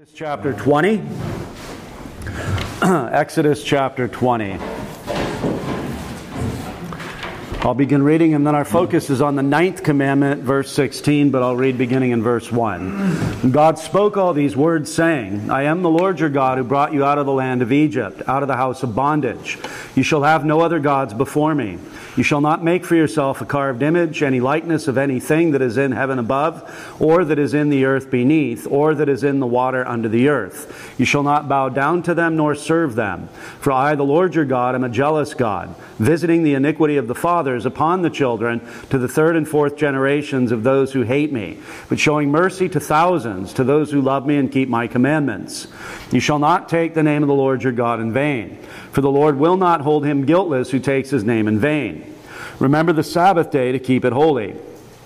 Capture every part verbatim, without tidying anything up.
Chapter twenty. Exodus chapter twenty. I'll begin reading, and then our focus is on the ninth commandment, verse sixteen, but I'll read beginning in verse one. God spoke all these words, saying, I am the Lord your God who brought you out of the land of Egypt, out of the house of bondage. You shall have no other gods before me. You shall not make for yourself a carved image, any likeness of anything that is in heaven above, or that is in the earth beneath, or that is in the water under the earth. You shall not bow down to them nor serve them. For I, the Lord your God, am a jealous God, visiting the iniquity of the fathers upon the children to the third and fourth generations of those who hate me, but showing mercy to thousands, to those who love me and keep my commandments. You shall not take the name of the Lord your God in vain, for the Lord will not hold him guiltless who takes his name in vain. Remember the Sabbath day to keep it holy.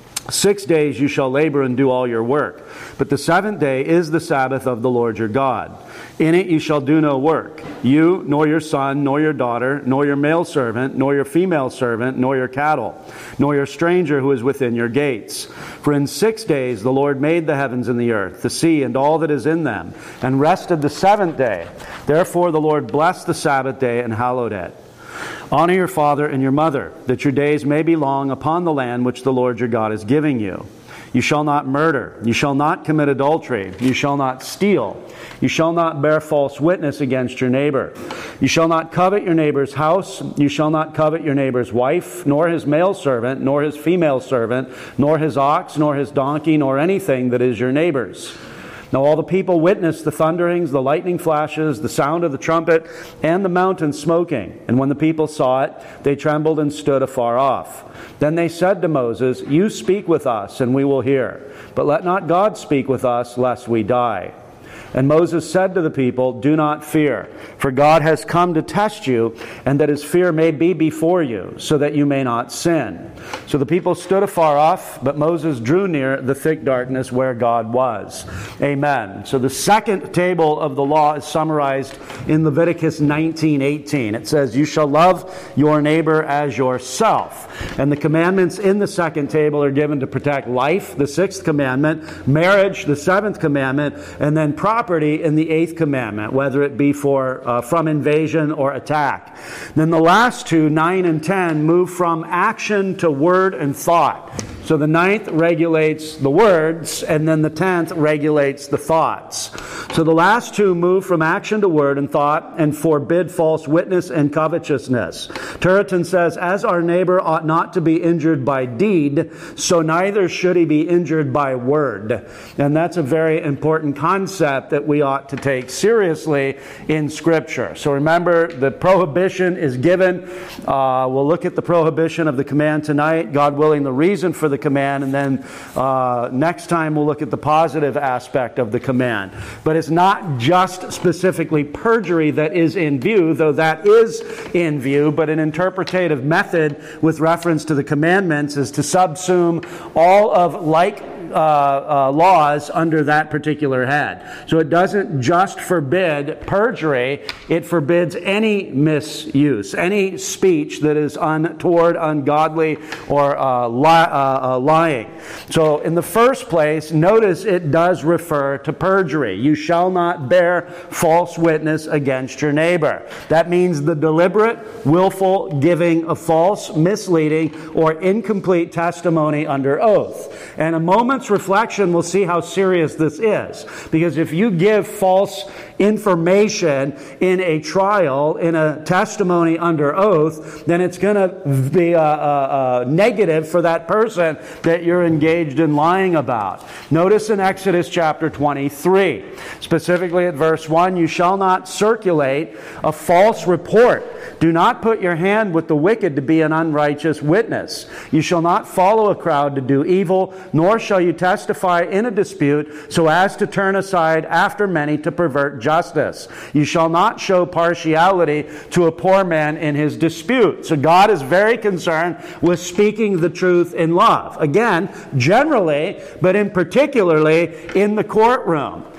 Six days you shall labor and do all your work, but the seventh day is the Sabbath of the Lord your God. In it you shall do no work, you, nor your son, nor your daughter, nor your male servant, nor your female servant, nor your cattle, nor your stranger who is within your gates. For in six days the Lord made the heavens and the earth, the sea, and all that is in them, and rested the seventh day. Therefore the Lord blessed the Sabbath day and hallowed it. Honor your father and your mother, that your days may be long upon the land which the Lord your God is giving you. You shall not murder. You shall not commit adultery. You shall not steal. You shall not bear false witness against your neighbor. You shall not covet your neighbor's house. You shall not covet your neighbor's wife, nor his male servant, nor his female servant, nor his ox, nor his donkey, nor anything that is your neighbor's. Now all the people witnessed the thunderings, the lightning flashes, the sound of the trumpet, and the mountain smoking. And when the people saw it, they trembled and stood afar off. Then they said to Moses, You speak with us, and we will hear. But let not God speak with us, lest we die. And Moses said to the people, Do not fear, for God has come to test you, and that his fear may be before you, so that you may not sin. So the people stood afar off, but Moses drew near the thick darkness where God was. Amen. So the second table of the law is summarized in Leviticus nineteen eighteen. It says, You shall love your neighbor as yourself. And the commandments in the second table are given to protect life, the sixth commandment, marriage, the seventh commandment, and then property in the eighth commandment, whether it be for uh, from invasion or attack. Then the last two, nine and ten, move from action to word and thought. So the ninth regulates the words, and then the tenth regulates the thoughts. So the last two move from action to word and thought and forbid false witness and covetousness. Turretin says, As our neighbor ought not to be injured by deed, so neither should he be injured by word. And that's a very important concept that we ought to take seriously in Scripture. So remember, the prohibition is given. Uh, we'll look at the prohibition of the command tonight. God willing, the reason for the command, and then uh, next time we'll look at the positive aspect of the command. But it's not just specifically perjury that is in view, though that is in view, but an interpretative method with reference to the commandments is to subsume all of like Uh, uh, laws under that particular head. So it doesn't just forbid perjury, it forbids any misuse, any speech that is untoward, ungodly, or uh, li- uh, uh, lying. So in the first place, notice it does refer to perjury. You shall not bear false witness against your neighbor. That means the deliberate, willful giving of false, misleading, or incomplete testimony under oath. And a moment reflection will see how serious this is. Because if you give false information in a trial, in a testimony under oath, then it's going to be a, a, a negative for that person that you're engaged in lying about. Notice in Exodus chapter twenty-three, specifically at verse one, You shall not circulate a false report. Do not put your hand with the wicked to be an unrighteous witness. You shall not follow a crowd to do evil, nor shall you testify in a dispute so as to turn aside after many to pervert justice. You shall not show partiality to a poor man in his dispute. So God is very concerned with speaking the truth in love. Again, generally, but in particularly in the courtroom.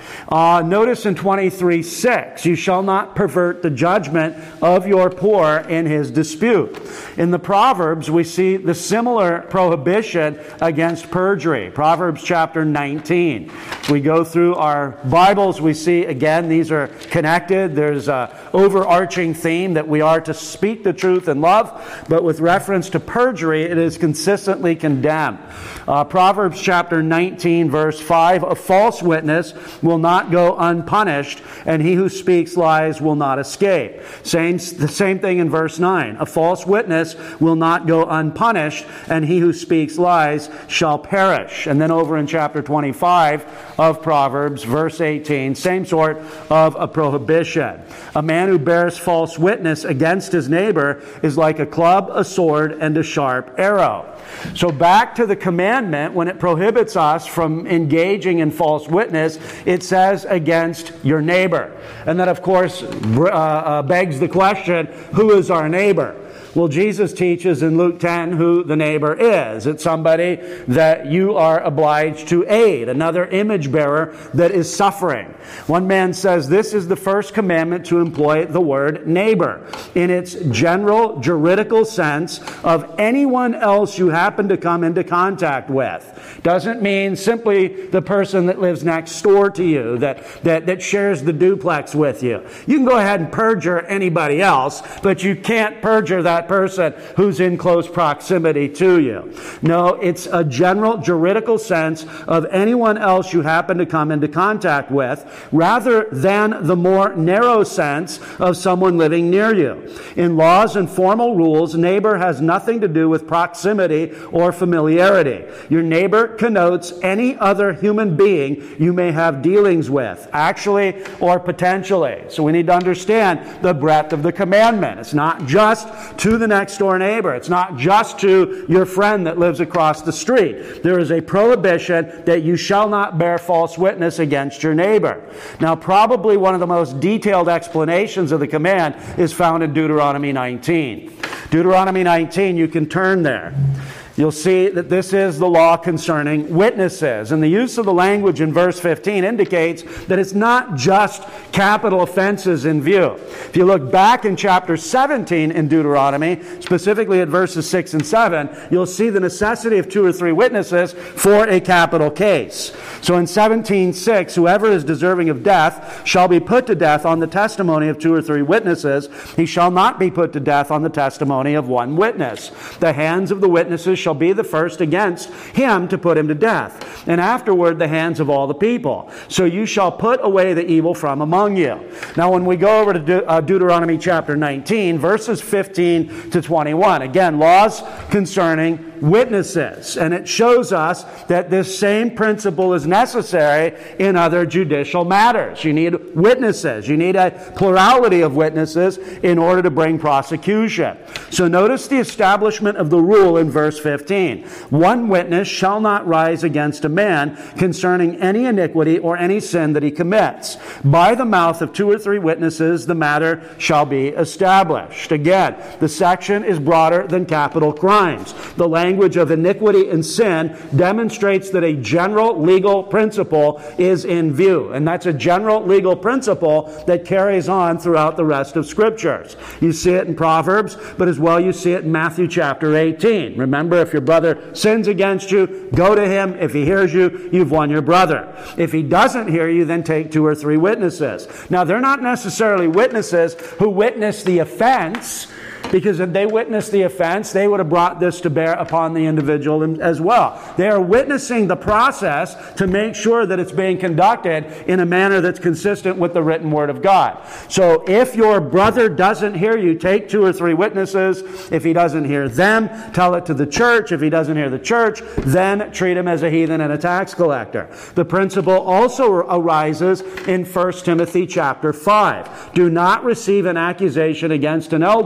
Uh, notice in twenty-three six, you shall not pervert the judgment of your poor in his dispute. In the Proverbs, we see the similar prohibition against perjury. Proverbs chapter nineteen. As we go through our Bibles, we see, again, these are connected. There's an overarching theme that we are to speak the truth in love, but with reference to perjury, it is consistently condemned. Uh, Proverbs chapter nineteen, verse five, a false witness will not go unpunished, and he who speaks lies will not escape. Same, the same thing in verse nine. A false witness will not go unpunished, and he who speaks lies shall perish. And then over in chapter twenty-five of Proverbs, verse eighteen, same sort of a prohibition. A man who bears false witness against his neighbor is like a club, a sword, and a sharp arrow. So back to the commandment, when it prohibits us from engaging in false witness, it says against your neighbor. And that, of course, uh, uh, begs the question, who is our neighbor? Well, Jesus teaches in Luke ten who the neighbor is. It's somebody that you are obliged to aid, another image bearer that is suffering. One man says this is the first commandment to employ the word neighbor in its general juridical sense of anyone else you happen to come into contact with. Doesn't mean simply the person that lives next door to you, that, that, that shares the duplex with you. You can go ahead and perjure anybody else, but you can't perjure that person who's in close proximity to you. No, it's a general juridical sense of anyone else you happen to come into contact with, rather than the more narrow sense of someone living near you. In laws and formal rules, neighbor has nothing to do with proximity or familiarity. Your neighbor connotes any other human being you may have dealings with, actually or potentially. So we need to understand the breadth of the commandment. It's not just to the next door neighbor. It's not just to your friend that lives across the street. There is a prohibition that you shall not bear false witness against your neighbor. Now, probably one of the most detailed explanations of the command is found in Deuteronomy nineteen. Deuteronomy nineteen, you can turn there. You'll see that this is the law concerning witnesses. And the use of the language in verse fifteen indicates that it's not just capital offenses in view. If you look back in chapter seventeen in Deuteronomy, specifically at verses six and seven, you'll see the necessity of two or three witnesses for a capital case. So in seventeen six, whoever is deserving of death shall be put to death on the testimony of two or three witnesses. He shall not be put to death on the testimony of one witness. The hands of the witnesses shall be the first against him to put him to death, and afterward the hands of all the people. So you shall put away the evil from among you. Now when we go over to De- uh, Deuteronomy chapter nineteen, verses fifteen to twenty-one, again, laws concerning witnesses. And it shows us that this same principle is necessary in other judicial matters. You need witnesses. You need a plurality of witnesses in order to bring prosecution. So notice the establishment of the rule in verse fifteen. One witness shall not rise against a man concerning any iniquity or any sin that he commits. By the mouth of two or three witnesses, the matter shall be established. Again, the section is broader than capital crimes. The language of iniquity and sin demonstrates that a general legal principle is in view. And that's a general legal principle that carries on throughout the rest of Scriptures. You see it in Proverbs, but as well you see it in Matthew chapter eighteen. Remember, if your brother sins against you, go to him. If he hears you, you've won your brother. If he doesn't hear you, then take two or three witnesses. Now, they're not necessarily witnesses who witness the offense, because if they witnessed the offense, they would have brought this to bear upon the individual as well. They are witnessing the process to make sure that it's being conducted in a manner that's consistent with the written Word of God. So if your brother doesn't hear you, take two or three witnesses. If he doesn't hear them, tell it to the church. If he doesn't hear the church, then treat him as a heathen and a tax collector. The principle also arises in First Timothy chapter five. Do not receive an accusation against an elder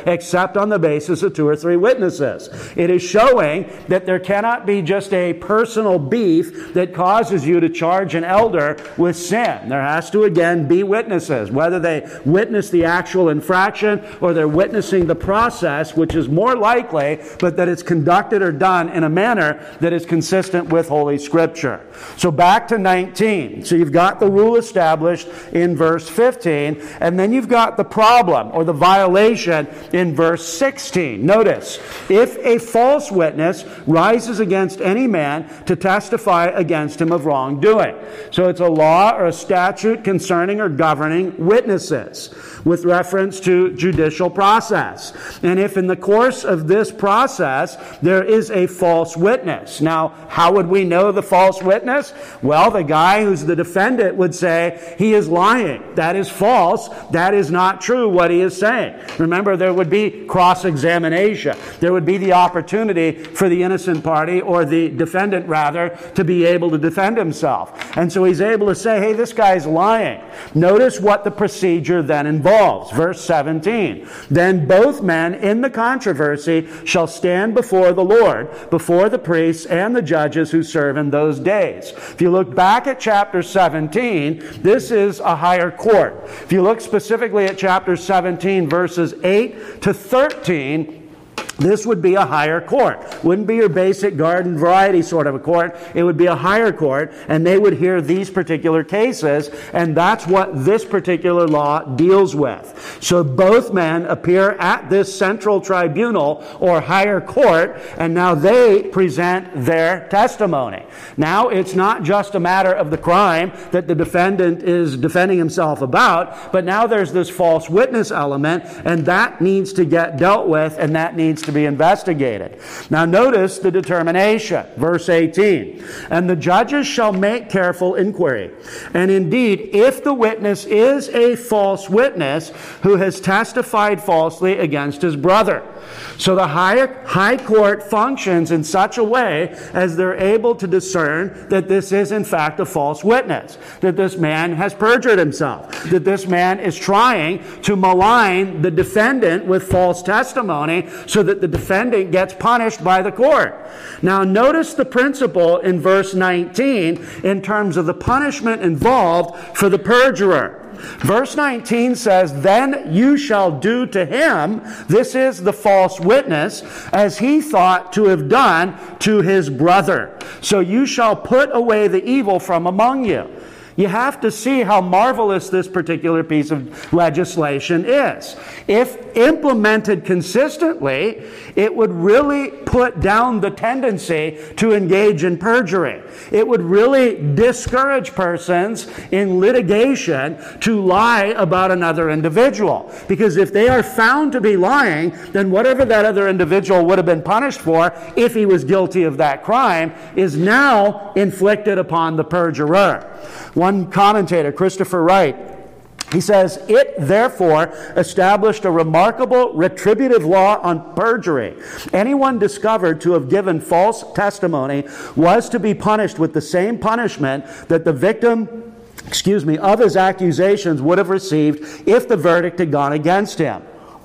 except on the basis of two or three witnesses. It is showing that there cannot be just a personal beef that causes you to charge an elder with sin. There has to again be witnesses, whether they witness the actual infraction or they're witnessing the process, which is more likely, but that it's conducted or done in a manner that is consistent with Holy Scripture. So back to nineteen. So you've got the rule established in verse fifteen, and then you've got the problem or the violation in verse sixteen. Notice, if a false witness rises against any man to testify against him of wrongdoing. So it's a law or a statute concerning or governing witnesses with reference to judicial process. And if in the course of this process there is a false witness. Now, how would we know the false witness? Well, the guy who's the defendant would say he is lying. That is false. That is not true what he is saying. Remember, there would be cross-examination. There would be the opportunity for the innocent party, or the defendant rather, to be able to defend himself. And so he's able to say, hey, this guy's lying. Notice what the procedure then involves. Verse seventeen. Then both men in the controversy shall stand before the Lord, before the priests and the judges who serve in those days. If you look back at chapter seventeen, this is a higher court. If you look specifically at chapter seventeen, verses eight to thirteen, this would be a higher court. Wouldn't be your basic garden variety sort of a court. It would be a higher court, and they would hear these particular cases, and that's what this particular law deals with. So both men appear at this central tribunal or higher court, and now they present their testimony. Now it's not just a matter of the crime that the defendant is defending himself about, but now there's this false witness element, and that needs to get dealt with, and that needs to be investigated. Now notice the determination. Verse eighteen. And the judges shall make careful inquiry. And indeed, if the witness is a false witness who has testified falsely against his brother. So the high, high court functions in such a way as they're able to discern that this is in fact a false witness, that this man has perjured himself, that this man is trying to malign the defendant with false testimony so that the defendant gets punished by the court. Now notice the principle in verse nineteen in terms of the punishment involved for the perjurer. Verse nineteen says, then you shall do to him, this is the false witness, as he thought to have done to his brother. So you shall put away the evil from among you. You have to see how marvelous this particular piece of legislation is. If implemented consistently, it would really put down the tendency to engage in perjury. It would really discourage persons in litigation to lie about another individual. Because if they are found to be lying, then whatever that other individual would have been punished for, if he was guilty of that crime, is now inflicted upon the perjurer. One commentator, Christopher Wright, he says, it therefore established a remarkable retributive law on perjury. Anyone discovered to have given false testimony was to be punished with the same punishment that the victim, excuse me, of his accusations would have received if the verdict had gone against him.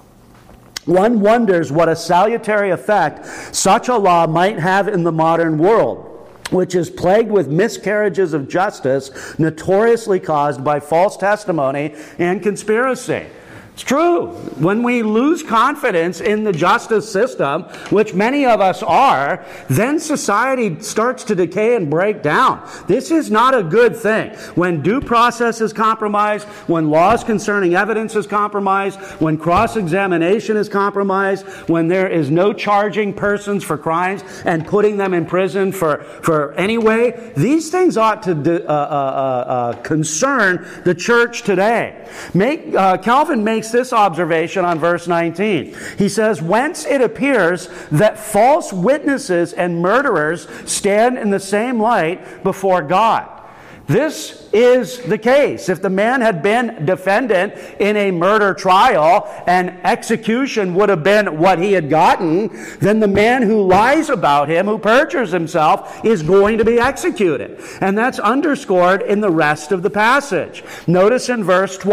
One wonders what a salutary effect such a law might have in the modern world, which is plagued with miscarriages of justice notoriously caused by false testimony and conspiracy. It's true. When we lose confidence in the justice system, which many of us are, then society starts to decay and break down. This is not a good thing. When due process is compromised, when laws concerning evidence is compromised, when cross-examination is compromised, when there is no charging persons for crimes and putting them in prison for, for any way, these things ought to uh, uh, uh, concern the church today. Make, uh, Calvin makes this observation on verse nineteen. He says, whence it appears that false witnesses and murderers stand in the same light before God. This is the case. If the man had been defendant in a murder trial and execution would have been what he had gotten, then the man who lies about him, who perjures himself, is going to be executed. And that's underscored in the rest of the passage. Notice in verse twenty.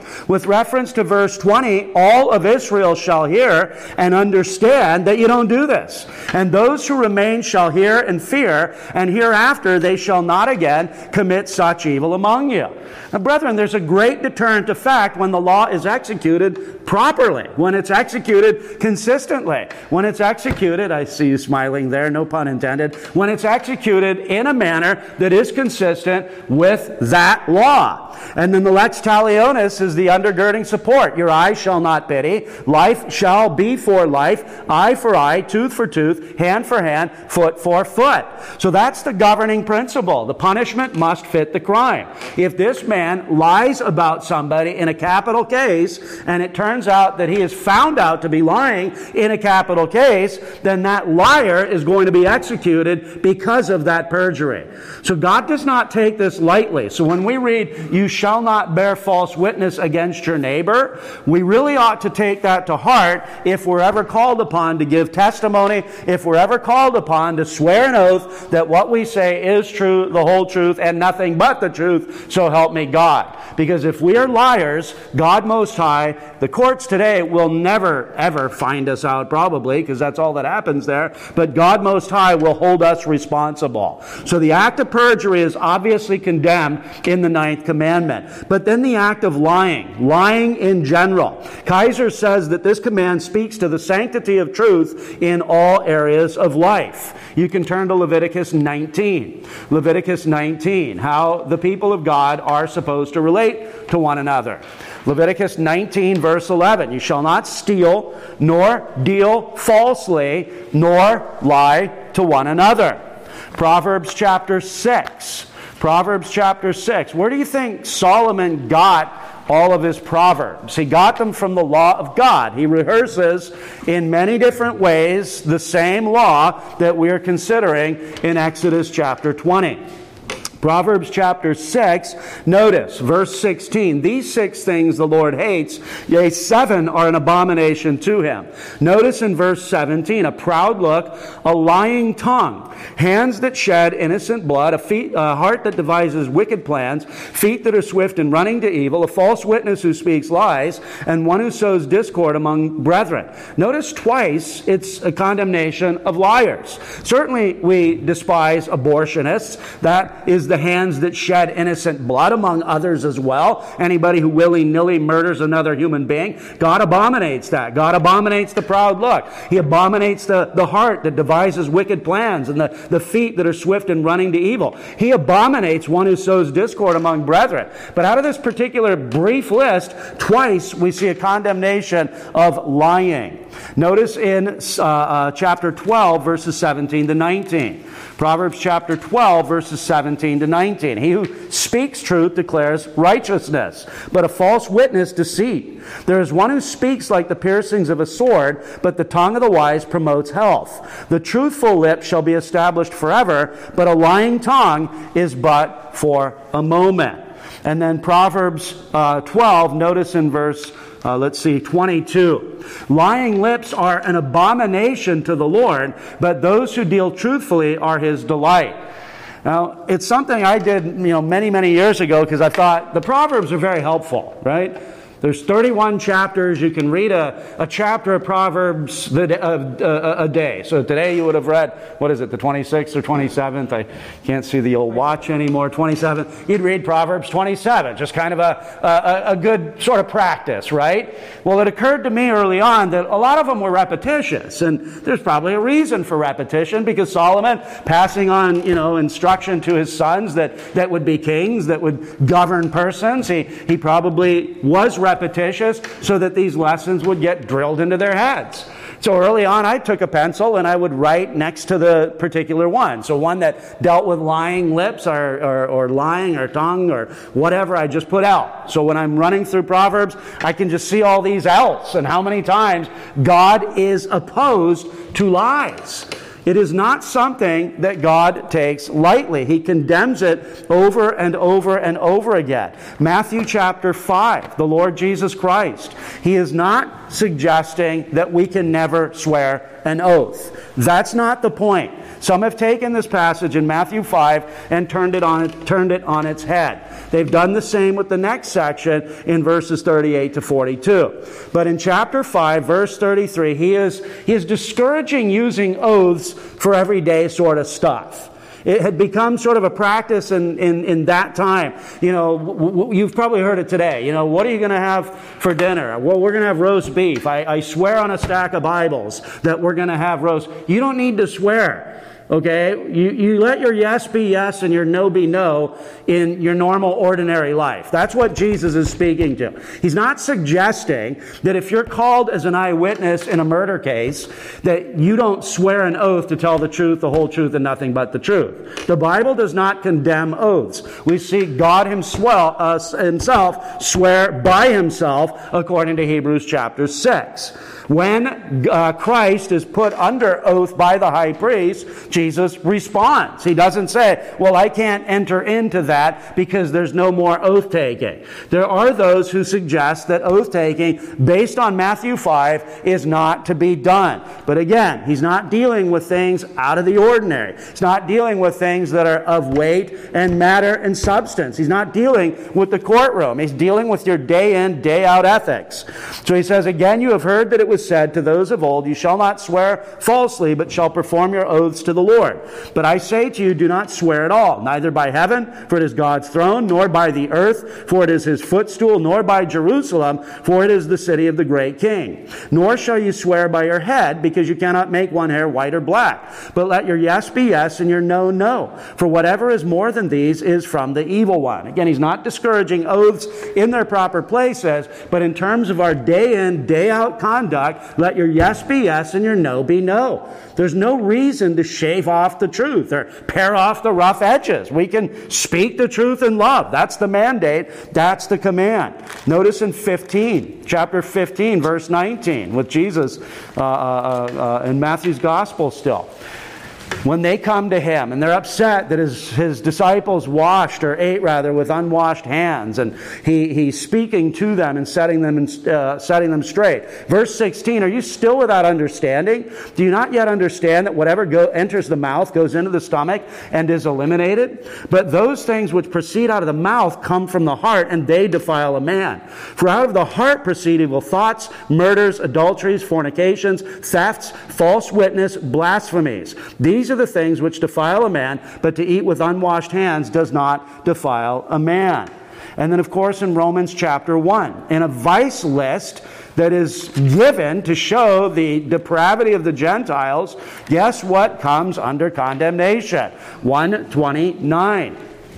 With reference to verse twenty, all of Israel shall hear and understand that you don't do this. And those who remain shall hear and fear, and hereafter they shall not again commit such evil among you. Now, brethren, there's a great deterrent effect when the law is executed properly, when it's executed consistently, when it's executed, I see you smiling there, no pun intended, when it's executed in a manner that is consistent with that law. And then the lex talionis is the undergirding support. Your eye shall not pity, life shall be for life, eye for eye, tooth for tooth, hand for hand, foot for foot. So that's the governing principle. The punishment must fit the crime. If this man lies about somebody in a capital case, and it turns out that he is found out to be lying in a capital case, then that liar is going to be executed because of that perjury. So God does not take this lightly. So when we read, you shall not bear false witness against your neighbor, we really ought to take that to heart if we're ever called upon to give testimony, if we're ever called upon to swear an oath that what we say is true, the whole truth, and nothing but the truth, so help me God. Because if we are liars, God Most High, the courts today will never, ever find us out, probably, because that's all that happens there, but God Most High will hold us responsible. So the act of perjury is obviously condemned in the ninth commandment. But then the act of lying, lying in general. Kaiser says that this command speaks to the sanctity of truth in all areas of life. You can turn to Leviticus nineteen. Leviticus nineteen, how the people of God are supposed to relate to one another. Leviticus nineteen, verse eleven, you shall not steal, nor deal falsely, nor lie to one another. Proverbs chapter six. Proverbs chapter six. Where do you think Solomon got all of his proverbs? He got them from the law of God. He rehearses in many different ways the same law that we are considering in Exodus chapter twenty. Proverbs chapter six, notice, verse sixteen, these six things the Lord hates, yea, seven are an abomination to him. Notice in verse seventeen, a proud look, a lying tongue, hands that shed innocent blood, a, feet, a heart that devises wicked plans, feet that are swift in running to evil, a false witness who speaks lies, and one who sows discord among brethren. Notice twice it's a condemnation of liars. Certainly we despise abortionists. That is the the hands that shed innocent blood, among others as well. Anybody who willy-nilly murders another human being, God abominates that. God abominates the proud look. He abominates the, the heart that devises wicked plans and the, the feet that are swift in running to evil. He abominates one who sows discord among brethren. But out of this particular brief list, twice we see a condemnation of lying. Notice in uh, uh, chapter twelve, verses seventeen to nineteen. Proverbs chapter twelve, verses seventeen to nineteen. He who speaks truth declares righteousness, but a false witness deceit. There is one who speaks like the piercings of a sword, but the tongue of the wise promotes health. The truthful lip shall be established forever, but a lying tongue is but for a moment. And then Proverbs uh, twelve, notice in verse Uh, let's see, twenty-two. Lying lips are an abomination to the Lord, but those who deal truthfully are his delight. Now, it's something I did, you know, many, many years ago because I thought the Proverbs are very helpful, right? There's thirty-one chapters. You can read a, a chapter of Proverbs a, a, a day. So today you would have read, what is it, the twenty-sixth or twenty-seventh? I can't see the old watch anymore, twenty-seventh. You'd read Proverbs twenty-seven, just kind of a, a, a good sort of practice, right? Well, it occurred to me early on that a lot of them were repetitious. And there's probably a reason for repetition because Solomon, passing on, you know, instruction to his sons that, that would be kings, that would govern persons, he, he probably was repetitious. repetitious so that these lessons would get drilled into their heads. So early on, I took a pencil and I would write next to the particular one. So one that dealt with lying lips or, or, or lying or tongue or whatever, I just put out. So when I'm running through Proverbs, I can just see all these else and how many times God is opposed to lies. It is not something that God takes lightly. He condemns it over and over and over again. Matthew chapter five, the Lord Jesus Christ. He is not suggesting that we can never swear an oath. That's not the point. Some have taken this passage in Matthew five and turned it on, turned it on its head. They've done the same with the next section in verses thirty-eight to forty-two. But in chapter five, verse thirty-three, he is, he is discouraging using oaths for everyday sort of stuff. It had become sort of a practice in, in, in that time. You know, w- w- you've probably heard it today. You know, what are you going to have for dinner? Well, we're going to have roast beef. I, I swear on a stack of Bibles that we're going to have roast. You don't need to swear. Okay? You, you let your yes be yes and your no be no in your normal, ordinary life. That's what Jesus is speaking to. He's not suggesting that if you're called as an eyewitness in a murder case, that you don't swear an oath to tell the truth, the whole truth, and nothing but the truth. The Bible does not condemn oaths. We see God himself, uh, himself swear by himself according to Hebrews chapter six. When uh, Christ is put under oath by the high priest, Jesus responds. He doesn't say, well, I can't enter into that because there's no more oath-taking. There are those who suggest that oath-taking, based on Matthew five, is not to be done. But again, he's not dealing with things out of the ordinary. He's not dealing with things that are of weight and matter and substance. He's not dealing with the courtroom. He's dealing with your day-in, day-out ethics. So he says, again, you have heard that it was said to those of old, you shall not swear falsely, but shall perform your oaths to the Lord. But I say to you, do not swear at all, neither by heaven, for it is God's throne, nor by the earth, for it is his footstool, nor by Jerusalem, for it is the city of the great king. Nor shall you swear by your head, because you cannot make one hair white or black. But let your yes be yes, and your no, no. For whatever is more than these is from the evil one. Again, he's not discouraging oaths in their proper places, but in terms of our day in, day out conduct, let your yes be yes and your no be no. There's no reason to shave off the truth or pare off the rough edges. We can speak the truth in love. That's the mandate. That's the command. Notice in fifteen, chapter fifteen, verse nineteen, with Jesus uh, uh, uh, in Matthew's gospel still. When they come to him and they're upset that his, his disciples washed or ate rather with unwashed hands, and he, he's speaking to them and setting them in, uh, setting them straight. Verse sixteen, are you still without understanding? Do you not yet understand that whatever go, enters the mouth goes into the stomach and is eliminated? But those things which proceed out of the mouth come from the heart, and they defile a man. For out of the heart proceed evil thoughts, murders, adulteries, fornications, thefts, false witness, blasphemies. These are the things which defile a man, but to eat with unwashed hands does not defile a man. And then, of course, in Romans chapter one, in a vice list that is given to show the depravity of the Gentiles, guess what comes under condemnation? one twenty-nine.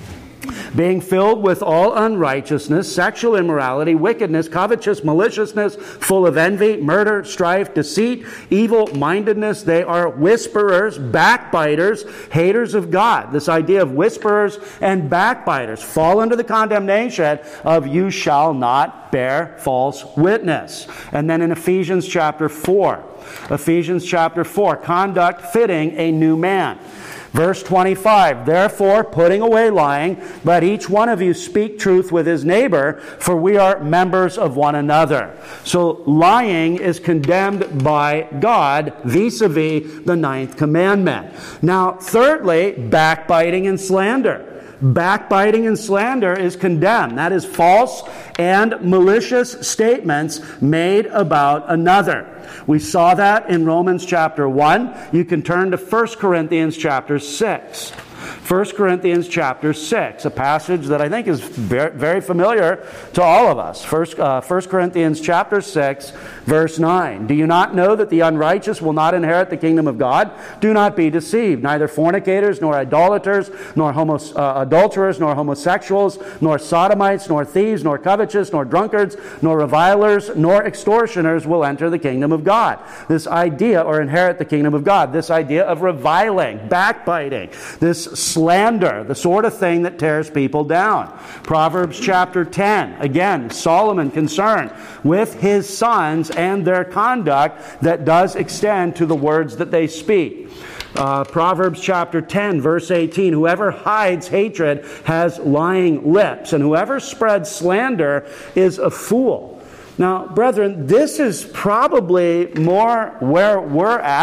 Being filled with all unrighteousness, sexual immorality, wickedness, covetous, maliciousness, full of envy, murder, strife, deceit, evil-mindedness. They are whisperers, backbiters, haters of God. This idea of whisperers and backbiters fall under the condemnation of you shall not bear false witness. And then in Ephesians chapter four, Ephesians chapter four, conduct fitting a new man. Verse twenty-five, therefore, putting away lying, let each one of you speak truth with his neighbor, for we are members of one another. So lying is condemned by God vis-a-vis the ninth commandment. Now, thirdly, backbiting and slander. Backbiting and slander is condemned. That is false and malicious statements made about another. We saw that in Romans chapter one. You can turn to First Corinthians chapter six. First Corinthians chapter six, a passage that I think is very, very familiar to all of us. First, uh, First Corinthians chapter six, verse nine. Do you not know that the unrighteous will not inherit the kingdom of God? Do not be deceived. Neither fornicators, nor idolaters, nor homo, uh, adulterers, nor homosexuals, nor sodomites, nor thieves, nor covetous, nor drunkards, nor revilers, nor extortioners will enter the kingdom of God. This idea, or inherit the kingdom of God, this idea of reviling, backbiting, this slander, the sort of thing that tears people down. Proverbs chapter ten, again, Solomon concerned with his sons and their conduct that does extend to the words that they speak. Uh, Proverbs chapter ten, verse eighteen, whoever hides hatred has lying lips, and whoever spreads slander is a fool. Now, brethren, this is probably more where we're at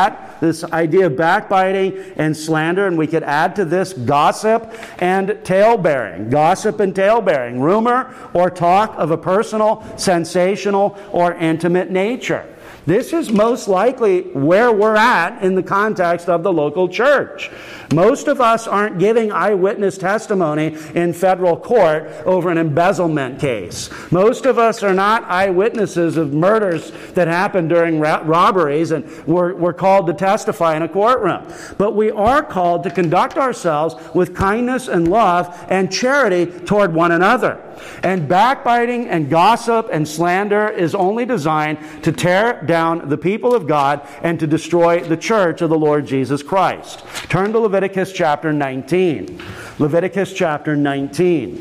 this idea of backbiting and slander, and we could add to this gossip and talebearing. Gossip and talebearing, rumor or talk of a personal, sensational, or intimate nature. This is most likely where we're at in the context of the local church. Most of us aren't giving eyewitness testimony in federal court over an embezzlement case. Most of us are not eyewitnesses of murders that happened during ra- robberies, and we're, we're called to testify in a courtroom. But we are called to conduct ourselves with kindness and love and charity toward one another. And backbiting and gossip and slander is only designed to tear down the people of God and to destroy the church of the Lord Jesus Christ. Turn to Leviticus chapter nineteen. Leviticus chapter nineteen.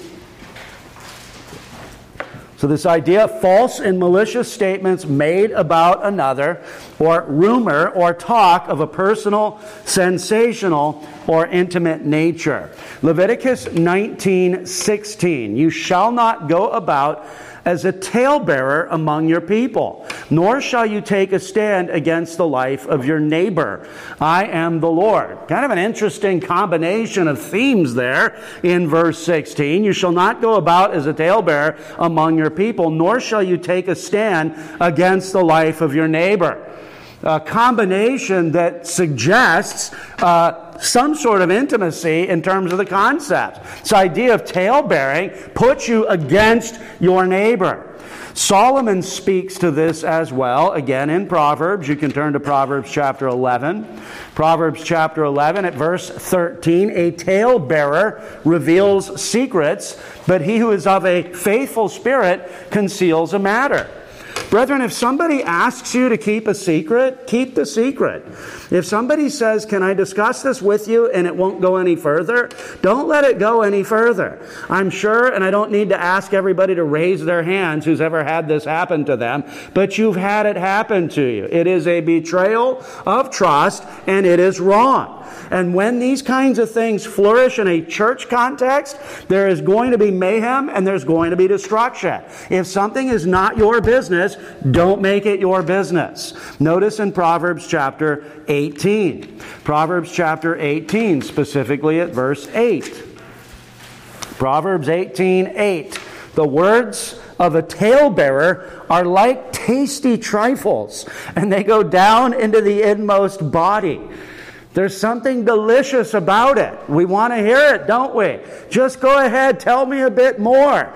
So this idea of false and malicious statements made about another, or rumor or talk of a personal, sensational, or intimate nature. Leviticus nineteen sixteen. You shall not go about as a talebearer among your people, nor shall you take a stand against the life of your neighbor. I am the Lord. Kind of an interesting combination of themes there in verse sixteen. You shall not go about as a talebearer among your people, nor shall you take a stand against the life of your neighbor. A combination that suggests uh, some sort of intimacy in terms of the concept. This idea of talebearing puts you against your neighbor. Solomon speaks to this as well, again in Proverbs. You can turn to Proverbs chapter eleven. Proverbs chapter eleven at verse thirteen. A talebearer reveals secrets, but he who is of a faithful spirit conceals a matter. Brethren, if somebody asks you to keep a secret, keep the secret. If somebody says, can I discuss this with you, and it won't go any further, don't let it go any further. I'm sure, and I don't need to ask everybody to raise their hands who's ever had this happen to them, but you've had it happen to you. It is a betrayal of trust, and it is wrong. And when these kinds of things flourish in a church context, there is going to be mayhem and there's going to be destruction. If something is not your business, don't make it your business. Notice in Proverbs chapter eighteen. Proverbs chapter eighteen, specifically at verse eight. Proverbs eighteen eight. The words of a talebearer are like tasty trifles, and they go down into the inmost body. There's something delicious about it. We want to hear it, don't we? Just go ahead, tell me a bit more.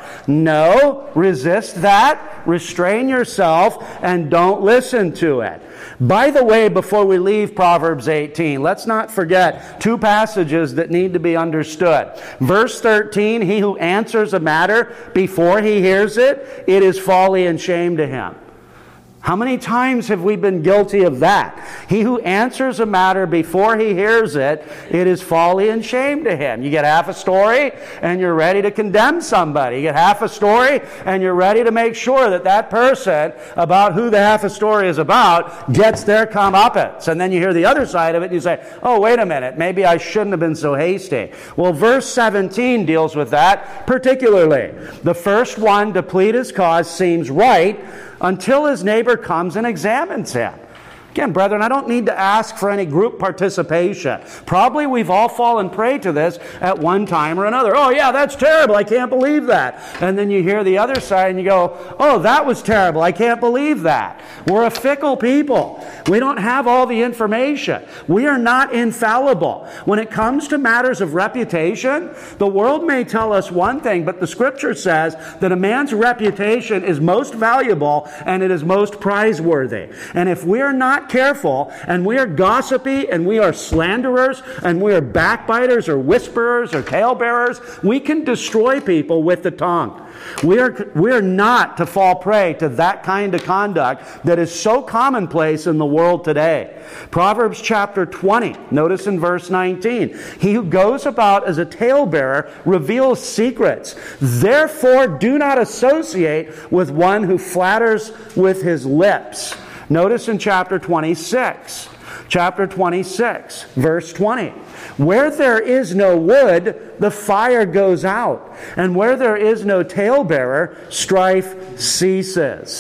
No, resist that, restrain yourself, and don't listen to it. By the way, before we leave Proverbs eighteen, let's not forget two passages that need to be understood. Verse thirteen, he who answers a matter before he hears it, it is folly and shame to him. How many times have we been guilty of that? He who answers a matter before he hears it, it is folly and shame to him. You get half a story and you're ready to condemn somebody. You get half a story and you're ready to make sure that that person, about who the half a story is about, gets their comeuppance. And then you hear the other side of it and you say, oh, wait a minute, maybe I shouldn't have been so hasty. Well, verse seventeen deals with that particularly. The first one to plead his cause seems right until his neighbor comes and examines him. Again, brethren, I don't need to ask for any group participation. Probably we've all fallen prey to this at one time or another. Oh, yeah, that's terrible. I can't believe that. And then you hear the other side and you go, oh, that was terrible. I can't believe that. We're a fickle people. We don't have all the information. We are not infallible. When it comes to matters of reputation, the world may tell us one thing, but the Scripture says that a man's reputation is most valuable and it is most praiseworthy. And if we are not careful, and we are gossipy, and we are slanderers, and we are backbiters, or whisperers, or talebearers, we can destroy people with the tongue. We are, we are not to fall prey to that kind of conduct that is so commonplace in the world today. Proverbs chapter twenty, notice in verse nineteen, he who goes about as a talebearer reveals secrets. Therefore do not associate with one who flatters with his lips. Notice in chapter twenty-six, chapter twenty-six, verse twenty. Where there is no wood, the fire goes out. And where there is no talebearer, strife ceases.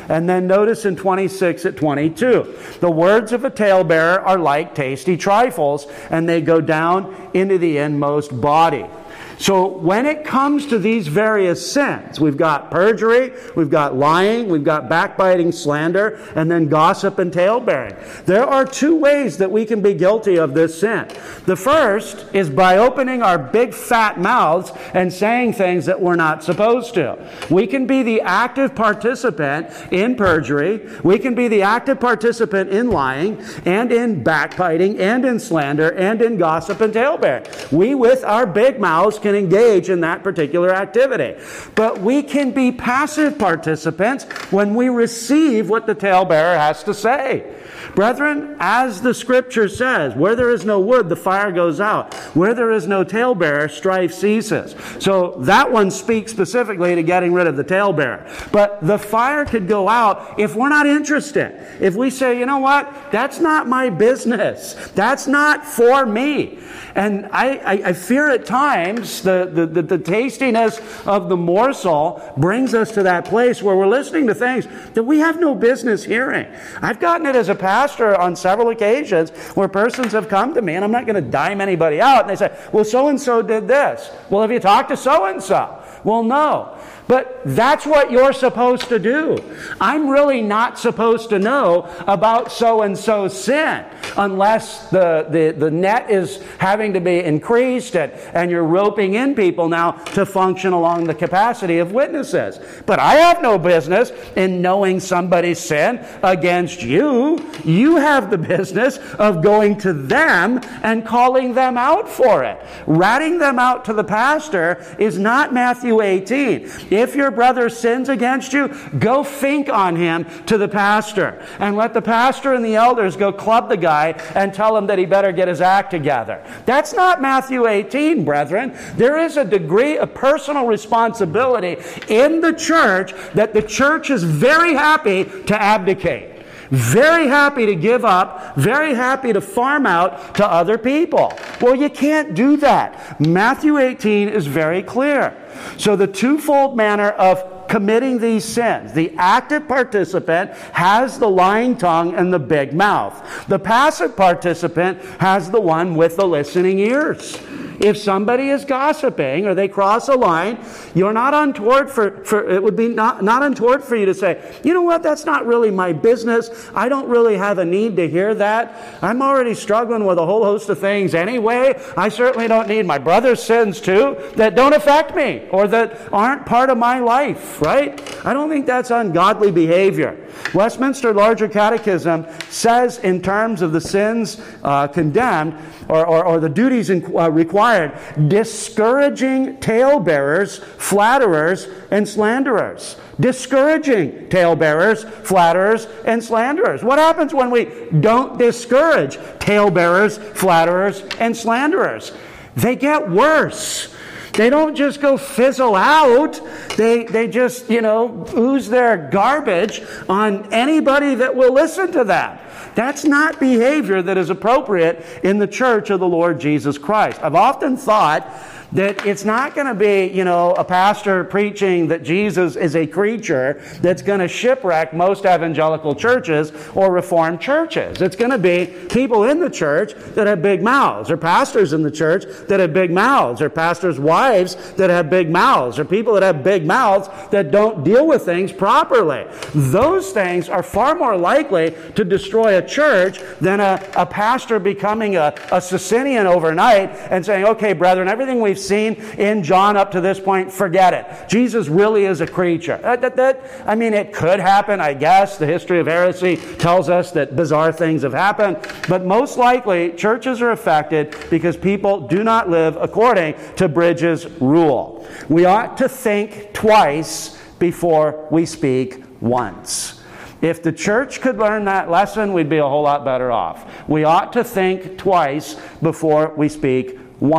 And then notice in twenty-six at twenty-two, the words of a talebearer are like tasty trifles, and they go down into the inmost body. So when it comes to these various sins, we've got perjury, we've got lying, we've got backbiting, slander, and then gossip and talebearing. There are two ways that we can be guilty of this sin. The first is by opening our big fat mouths and saying things that we're not supposed to. We can be the active participant in perjury, we can be the active participant in lying, and in backbiting, and in slander, and in gossip and talebearing. We, with our big mouths, can engage in that particular activity. But we can be passive participants when we receive what the talebearer has to say. Brethren, as the Scripture says, where there is no wood, the fire goes out. Where there is no talebearer, strife ceases. So that one speaks specifically to getting rid of the talebearer. But the fire could go out if we're not interested. If we say, you know what, that's not my business. That's not for me. And I, I, I fear at times the, the, the, the tastiness of the morsel brings us to that place where we're listening to things that we have no business hearing. I've gotten it as a pastor on several occasions where persons have come to me, and I'm not going to dime anybody out, and they say, well, so-and-so did this. Well, have you talked to so-and-so? Well, no. But that's what you're supposed to do. I'm really not supposed to know about so-and-so's sin unless the, the, the net is having to be increased and, and you're roping in people now to function along the capacity of witnesses. But I have no business in knowing somebody's sin against you. You have the business of going to them and calling them out for it. Ratting them out to the pastor is not Matthew eighteen. If your brother sins against you, go think on him to the pastor. And let the pastor and the elders go club the guy and tell him that he better get his act together. That's not Matthew eighteen, brethren. There is a degree of personal responsibility in the church that the church is very happy to abdicate. Very happy to give up, very happy to farm out to other people. Well, you can't do that. Matthew eighteen is very clear. So the twofold manner of committing these sins. The active participant has the lying tongue and the big mouth. The passive participant has the one with the listening ears. If somebody is gossiping or they cross a line, you're not untoward for, for it would be not, not untoward for you to say, you know what, that's not really my business. I don't really have a need to hear that. I'm already struggling with a whole host of things anyway. I certainly don't need my brother's sins too that don't affect me or that aren't part of my life, right? I don't think that's ungodly behavior. Westminster Larger Catechism says in terms of the sins uh, condemned or, or, or the duties in, uh, required, discouraging talebearers, flatterers, and slanderers. Discouraging talebearers, flatterers, and slanderers. What happens when we don't discourage talebearers, flatterers, and slanderers? They get worse. They don't just go fizzle out. They they just, you know, ooze their garbage on anybody that will listen to them. That's not behavior that is appropriate in the church of the Lord Jesus Christ. I've often thought that it's not going to be, you know, a pastor preaching that Jesus is a creature that's going to shipwreck most evangelical churches or Reformed churches. It's going to be people in the church that have big mouths, or pastors in the church that have big mouths, or pastors' wives that have big mouths, or people that have big mouths that don't deal with things properly. Those things are far more likely to destroy a church than a, a pastor becoming a, a Socinian overnight and saying, okay, brethren, everything we've seen in John up to this point, forget it. Jesus really is a creature. That, that, that, I mean, it could happen, I guess. The history of heresy tells us that bizarre things have happened. But most likely, churches are affected because people do not live according to Bridges' rule. We ought to think twice before we speak once. If the church could learn that lesson, we'd be a whole lot better off. We ought to think twice before we speak once.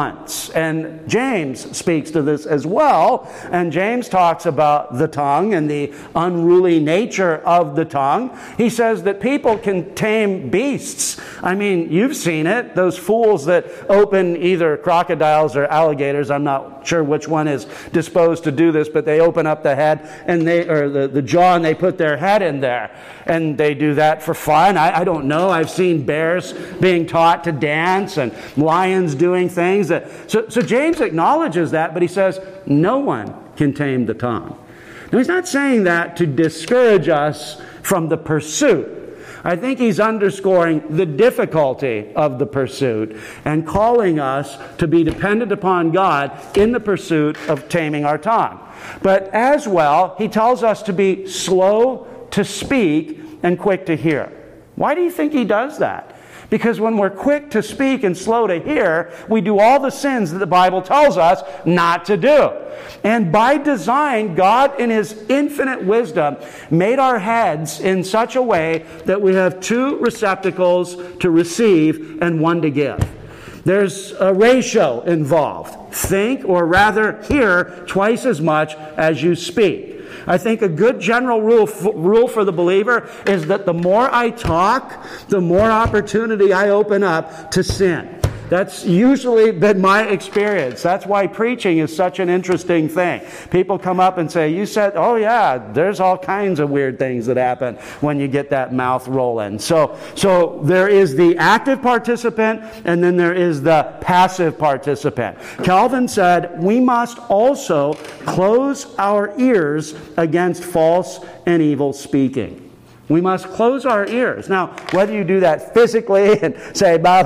tongues. And James speaks to this as well. And James talks about the tongue and the unruly nature of the tongue. He says that people can tame beasts. I mean, you've seen it. Those fools that open either crocodiles or alligators. I'm not sure which one is disposed to do this, but they open up the head and they, or the, the jaw, and they put their head in there. And they do that for fun. I, I don't know. I've seen bears being taught to dance and lions doing things. That, so, so James acknowledges that, but he says, no one can tame the tongue. Now, he's not saying that to discourage us from the pursuit. I think he's underscoring the difficulty of the pursuit and calling us to be dependent upon God in the pursuit of taming our tongue. But as well, he tells us to be slow to speak and quick to hear. Why do you think he does that? Because when we're quick to speak and slow to hear, we do all the sins that the Bible tells us not to do. And by design, God in His infinite wisdom made our heads in such a way that we have two receptacles to receive and one to give. There's a ratio involved. Think, or rather hear, twice as much as you speak. I think a good general rule rule for the believer is that the more I talk, the more opportunity I open up to sin. That's usually been my experience. That's why preaching is such an interesting thing. People come up and say, you said, oh yeah, there's all kinds of weird things that happen when you get that mouth rolling. So, so there is the active participant, and then there is the passive participant. Calvin said, we must also close our ears against false and evil speaking. We must close our ears. Now, whether you do that physically and say, Bob,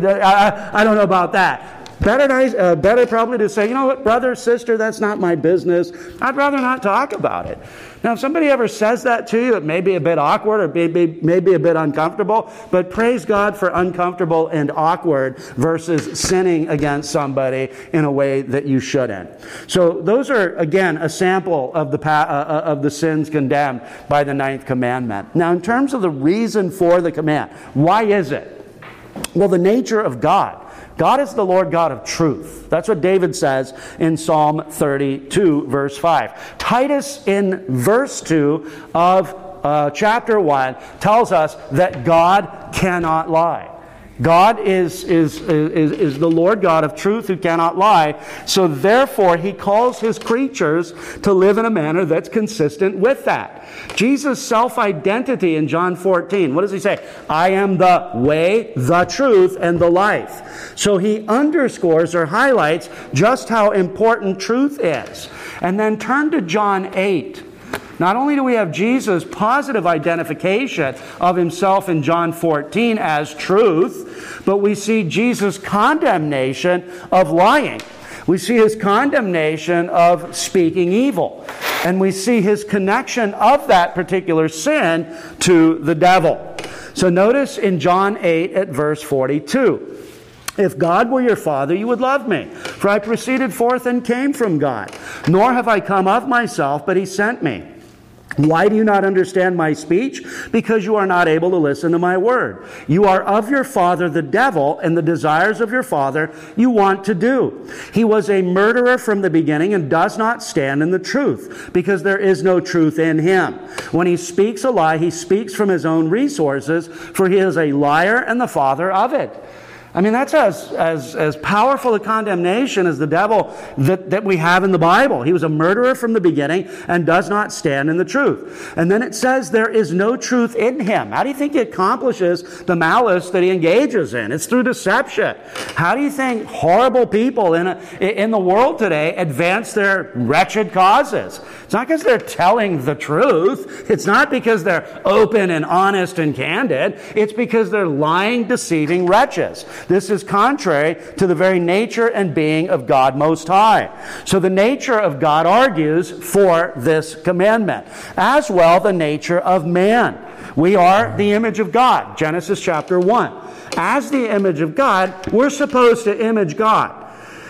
I, I don't know about that. Better, nice, uh, better probably to say, you know what, brother, sister, that's not my business. I'd rather not talk about it. Now, if somebody ever says that to you, it may be a bit awkward or maybe, maybe a bit uncomfortable, but praise God for uncomfortable and awkward versus sinning against somebody in a way that you shouldn't. So those are, again, a sample of the, pa- uh, of the sins condemned by the ninth commandment. Now, in terms of the reason for the command, why is it? Well, the nature of God. God is the Lord God of truth. That's what David says in Psalm thirty-two, verse five. Titus, in verse two of uh, chapter one, tells us that God cannot lie. God is, is, is, is the Lord God of truth who cannot lie. So therefore, He calls His creatures to live in a manner that's consistent with that. Jesus' self-identity in John fourteen, what does He say? I am the way, the truth, and the life. So He underscores or highlights just how important truth is. And then turn to John eight. Not only do we have Jesus' positive identification of Himself in John fourteen as truth, but we see Jesus' condemnation of lying. We see His condemnation of speaking evil. And we see His connection of that particular sin to the devil. So notice in John eight at verse forty-two. If God were your Father, you would love me. For I proceeded forth and came from God. Nor have I come of myself, but He sent me. Why do you not understand my speech? Because you are not able to listen to my word. You are of your father the devil, and the desires of your father you want to do. He was a murderer from the beginning and does not stand in the truth, because there is no truth in him. When he speaks a lie, he speaks from his own resources, for he is a liar and the father of it. I mean, that's as, as, as powerful a condemnation as the devil that, that we have in the Bible. He was a murderer from the beginning and does not stand in the truth. And then it says there is no truth in him. How do you think he accomplishes the malice that he engages in? It's through deception. How do you think horrible people in, a, in the world today advance their wretched causes? It's not because they're telling the truth. It's not because they're open and honest and candid. It's because they're lying, deceiving wretches. This is contrary to the very nature and being of God Most High. So the nature of God argues for this commandment. As well, the nature of man. We are the image of God. Genesis chapter one. As the image of God, we're supposed to image God.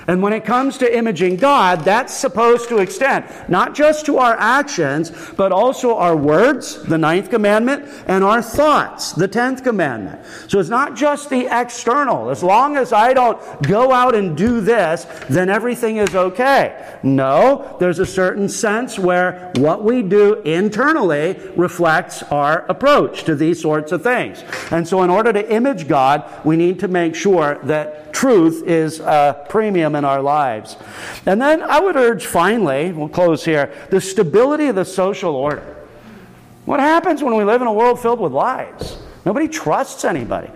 And when it comes to imaging God, that's supposed to extend not just to our actions, but also our words, the ninth commandment, and our thoughts, the tenth commandment. So it's not just the external. As long as I don't go out and do this, then everything is okay. No, there's a certain sense where what we do internally reflects our approach to these sorts of things. And so in order to image God, we need to make sure that truth is a premium in our lives. And then I would urge, finally, we'll close here, the stability of the social order. What happens when we live in a world filled with lies? Nobody trusts anybody.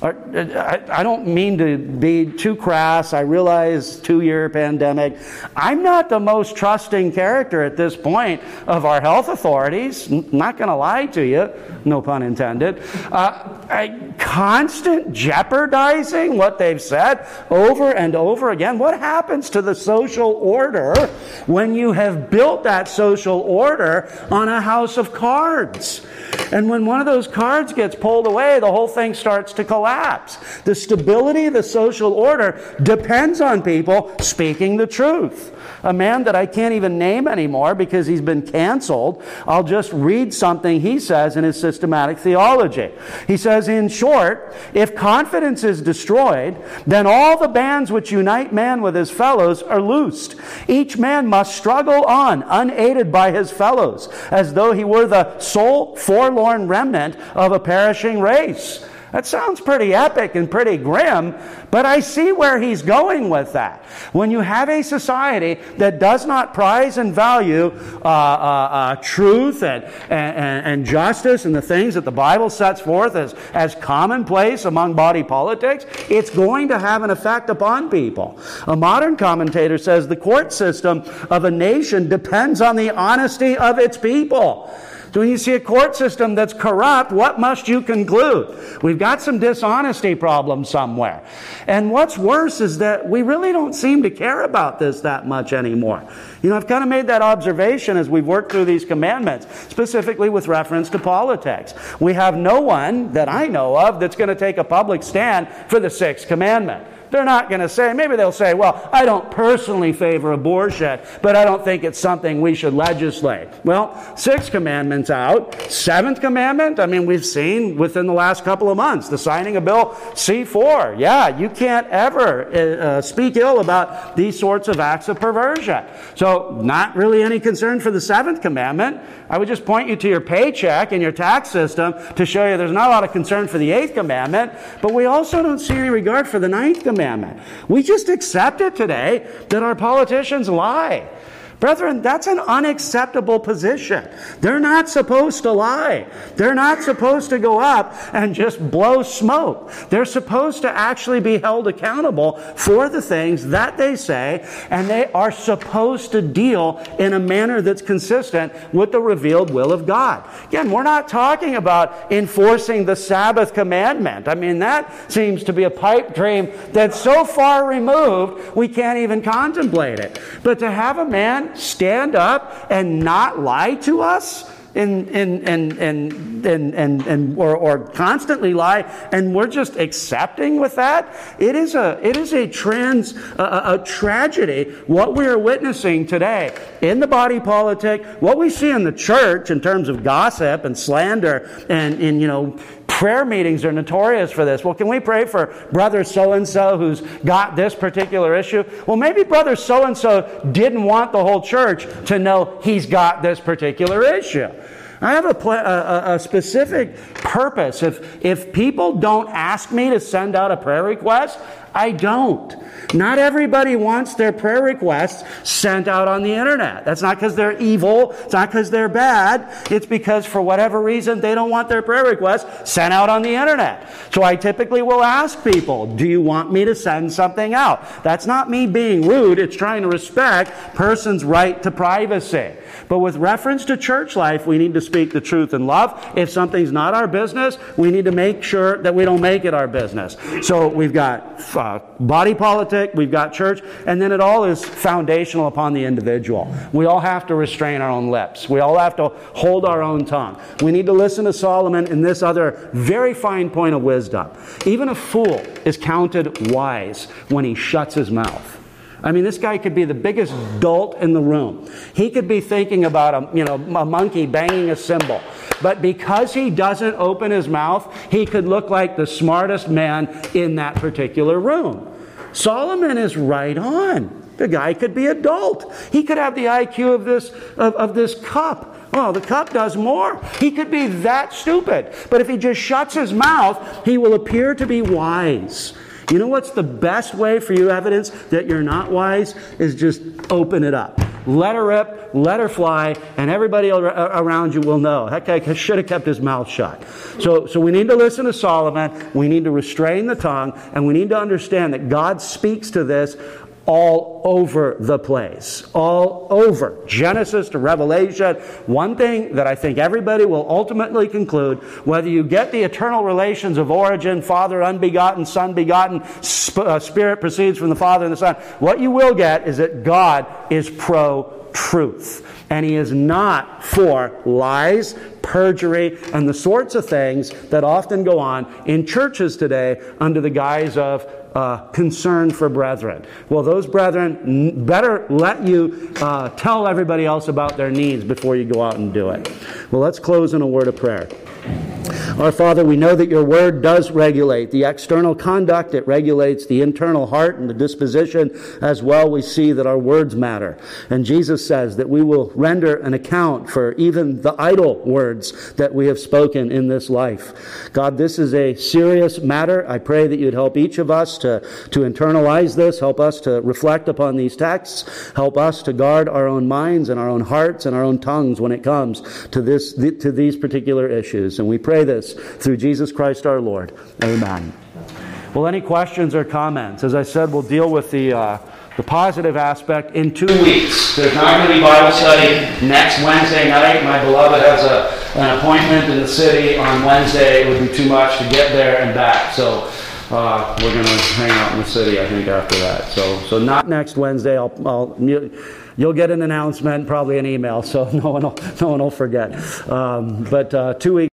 I don't mean to be too crass. I realize two-year pandemic. I'm not the most trusting character at this point of our health authorities. I'm not going to lie to you. No pun intended. Uh, I, constant jeopardizing what they've said over and over again. What happens to the social order when you have built that social order on a house of cards? And when one of those cards gets pulled away, the whole thing starts to collapse. The stability of the social order depends on people speaking the truth. A man that I can't even name anymore because he's been canceled, I'll just read something he says in his systematic theology. He says, in short, if confidence is destroyed, then all the bands which unite man with his fellows are loosed. Each man must struggle on, unaided by his fellows, as though he were the sole forlorn remnant of a perishing race. That sounds pretty epic and pretty grim, but I see where he's going with that. When you have a society that does not prize and value uh, uh, uh, truth and, and, and justice and the things that the Bible sets forth as, as commonplace among body politics, it's going to have an effect upon people. A modern commentator says the court system of a nation depends on the honesty of its people. So when you see a court system that's corrupt, what must you conclude? We've got some dishonesty problems somewhere. And what's worse is that we really don't seem to care about this that much anymore. You know, I've kind of made that observation as we've worked through these commandments, specifically with reference to politics. We have no one that I know of that's going to take a public stand for the sixth commandment. They're not going to say, maybe they'll say, well, I don't personally favor abortion, but I don't think it's something we should legislate. Well, sixth commandment's out. Seventh commandment, I mean, we've seen within the last couple of months, the signing of Bill C four. Yeah, you can't ever uh, speak ill about these sorts of acts of perversion. So not really any concern for the seventh commandment. I would just point you to your paycheck and your tax system to show you there's not a lot of concern for the eighth commandment, but we also don't see any regard for the ninth commandment. We just accept it today that our politicians lie. Brethren, that's an unacceptable position. They're not supposed to lie. They're not supposed to go up and just blow smoke. They're supposed to actually be held accountable for the things that they say, and they are supposed to deal in a manner that's consistent with the revealed will of God. Again, we're not talking about enforcing the Sabbath commandment. I mean, that seems to be a pipe dream that's so far removed we can't even contemplate it. But to have a man stand up and not lie to us and and and and and, and, and or, or constantly lie, and we're just accepting with that, it is a it is a trans a, a tragedy what we are witnessing today in the body politic, what we see in the church in terms of gossip and slander, and in you know prayer meetings are notorious for this. Well, can we pray for brother so-and-so who's got this particular issue? Well, maybe brother so-and-so didn't want the whole church to know he's got this particular issue. I have a, pl- a, a specific purpose. If, if people don't ask me to send out a prayer request, I don't. Not everybody wants their prayer requests sent out on the internet. That's not because they're evil. It's not because they're bad. It's because for whatever reason they don't want their prayer requests sent out on the internet. So I typically will ask people, do you want me to send something out? That's not me being rude. It's trying to respect person's right to privacy. But with reference to church life, we need to speak the truth in love. If something's not our business, we need to make sure that we don't make it our business. So we've got uh, body politic, we've got church, and then it all is foundational upon the individual. We all have to restrain our own lips. We all have to hold our own tongue. We need to listen to Solomon in this other very fine point of wisdom. Even a fool is counted wise when he shuts his mouth. I mean, this guy could be the biggest dolt in the room. He could be thinking about a, you know, a monkey banging a cymbal. But because he doesn't open his mouth, he could look like the smartest man in that particular room. Solomon is right on. The guy could be a dolt. He could have the I Q of this, of, of this cup. Well, the cup does more. He could be that stupid. But if he just shuts his mouth, he will appear to be wise. You know what's the best way for you evidence that you're not wise? Is just open it up. Let her rip, let her fly, and everybody around you will know. That guy should have kept his mouth shut. So, so we need to listen to Solomon. We need to restrain the tongue. And we need to understand that God speaks to this all over the place. All over. Genesis to Revelation. One thing that I think everybody will ultimately conclude, whether you get the eternal relations of origin, Father unbegotten, Son begotten, sp- uh, Spirit proceeds from the Father and the Son, what you will get is that God is pro-truth. And He is not for lies, perjury, and the sorts of things that often go on in churches today under the guise of uh, concern for brethren. Well, those brethren better let you uh, tell everybody else about their needs before you go out and do it. Well, let's close in a word of prayer. Our Father, we know that your word does regulate the external conduct. It regulates the internal heart and the disposition as well. We see that our words matter. And Jesus says that we will render an account for even the idle words that we have spoken in this life. God, this is a serious matter. I pray that you'd help each of us to, to internalize this, help us to reflect upon these texts, help us to guard our own minds and our own hearts and our own tongues when it comes to this to these particular issues. And we pray this through Jesus Christ our Lord. Amen. Well, any questions or comments? As I said, we'll deal with the uh, the positive aspect in two weeks. There's not going to be Bible study next Wednesday night. My beloved has a, an appointment in the city on Wednesday. It would be too much to get there and back. So uh, we're going to hang out in the city, I think, after that. So so not next Wednesday. I'll, I'll You'll get an announcement, probably an email, so no one will, no one will forget. Um, but uh, two weeks.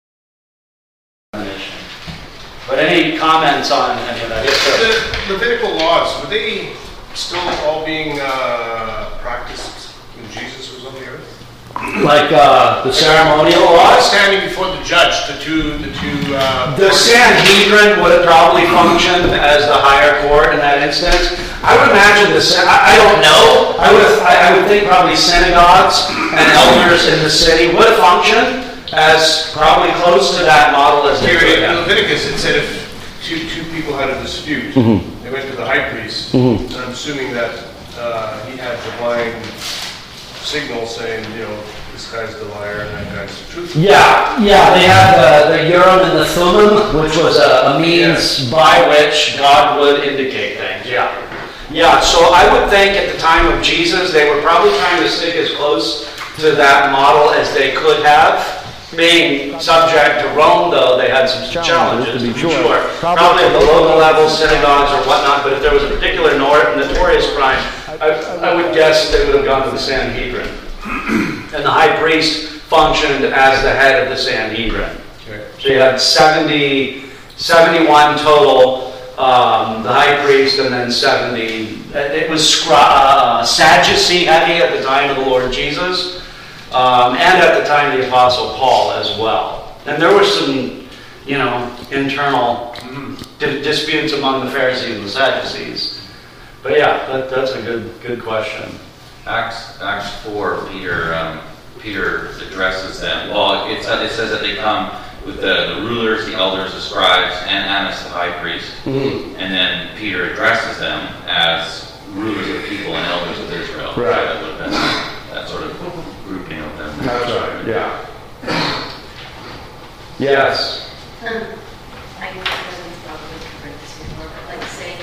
But any comments on any of that? Yes, sir. The Levitical laws, were they still all being uh, practiced when Jesus was on the earth? Like uh, the ceremonial laws? Standing before the judge, the two... The, two, uh, the Sanhedrin would have probably functioned as the higher court in that instance. I would imagine this. I, I don't know. I would. I, I would think probably synagogues and elders in the city would function as probably close to that model as they Here could. in Leviticus, it said if two two people had a dispute, mm-hmm. they went to the high priest. Mm-hmm. And I'm assuming that uh, he had divine signal saying, you know, this guy's the liar and that guy's the truth. Yeah, yeah. They had the, the Urim and the Thummim, which was a, a means yeah. by which God would indicate things. Yeah. Yeah, so I would think at the time of Jesus, they were probably trying to stick as close to that model as they could have. Being subject to Rome, though, they had some challenges, to be sure. sure. Probably, probably at the local level, synagogues or whatnot, but if there was a particular notorious crime, I, I would guess they would have gone to the Sanhedrin. And the high priest functioned as the head of the Sanhedrin. So you had seventy, seventy-one total. Um, the high priest, and then seventy. It was uh, Sadducee heavy at the time of the Lord Jesus, um, and at the time of the Apostle Paul as well. And there were some, you know, internal di- disputes among the Pharisees and the Sadducees. But yeah, that, that's a good good question. Acts Acts four, Peter um, Peter addresses them. Well, it, it says that they come with the, the rulers, the elders, the scribes, and Annas the high priest. Mm-hmm. And then Peter addresses them as rulers of the people and elders of Israel. Right. So that would have been that sort of grouping of them. That's right, yeah. Yes. Um, I wasn't probably covered this before, but like say,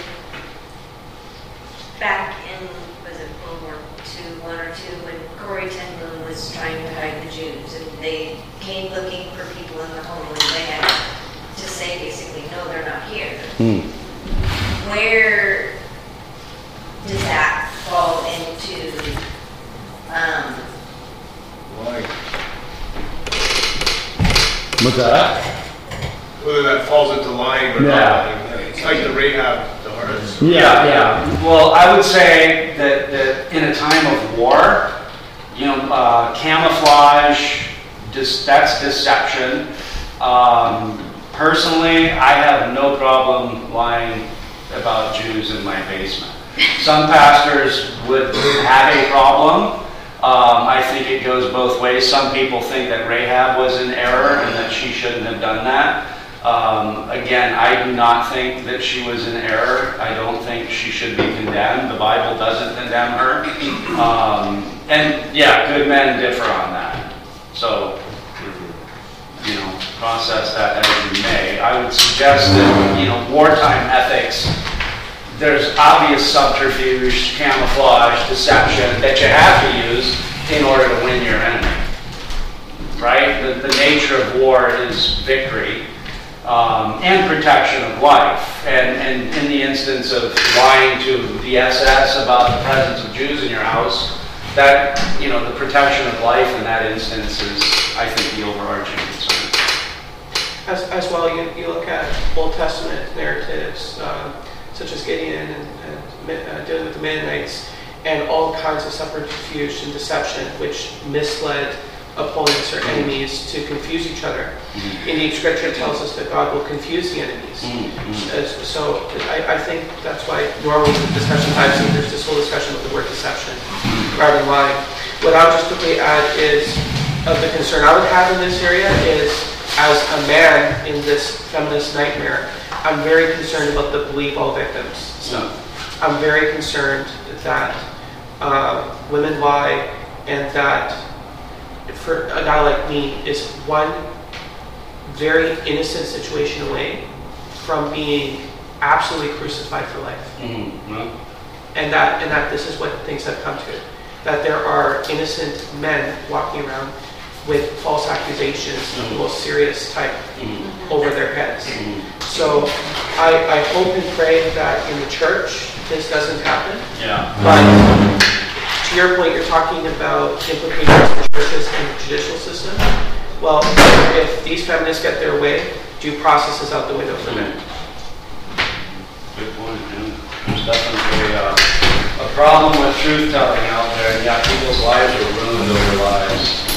back in, was it World War Two, one or two, when Corrie ten Boom was trying to hide the Jews, and they came looking for people in the homeland, they had to say basically, no, they're not here. Mm. Where does that fall into? Um, Why? What's that? Whether that falls into lying or yeah. not. It's like the Rahab, the right? So- Yeah, yeah. Well, I would say that, that in a time of war, you know, uh, camouflage, dis- that's deception. Um, personally, I have no problem lying about Jews in my basement. Some pastors would have a problem. Um, I think it goes both ways. Some people think that Rahab was in error and that she shouldn't have done that. Um, again, I do not think that she was in error. I don't think she should be condemned. The Bible doesn't condemn her. Um, and yeah, good men differ on that. So, you know, process that as you may. I would suggest that, you know, wartime ethics, there's obvious subterfuge, camouflage, deception that you have to use in order to win your enemy. Right? The, the nature of war is victory um, and protection of life. And, and in the instance of lying to the S S about the presence of Jews in your house, that, you know, the protection of life in that instance is, I think, the overarching concern. As, as well, you, you look at Old Testament narratives, um, such as Gideon and, and uh, dealing with the Mennonites, and all kinds of subterfuge and deception, which misled opponents or enemies to confuse each other. Mm-hmm. Indeed, Scripture tells us that God will confuse the enemies. Mm-hmm. As, so I, I think that's why normally in discussion I've seen there's this whole discussion of the word deception rather than lying. What I would just quickly add is, of the concern I would have in this area is, as a man in this feminist nightmare, I'm very concerned about the believe all victims stuff. I'm very concerned that uh, women lie, and that for a guy like me is one very innocent situation away from being absolutely crucified for life. Mm-hmm. And that and that this is what things have come to. That there are innocent men walking around with false accusations mm-hmm. of the most serious type mm-hmm. over their heads. Mm-hmm. So I, I hope and pray that in the church this doesn't happen. Yeah. But to your point, you're talking about implications for churches and the judicial system. Well, if these feminists get their way, due process is out the window for them. Good point, man. There's definitely uh, a problem with truth telling out there, and yeah, people's lives are ruined over lives.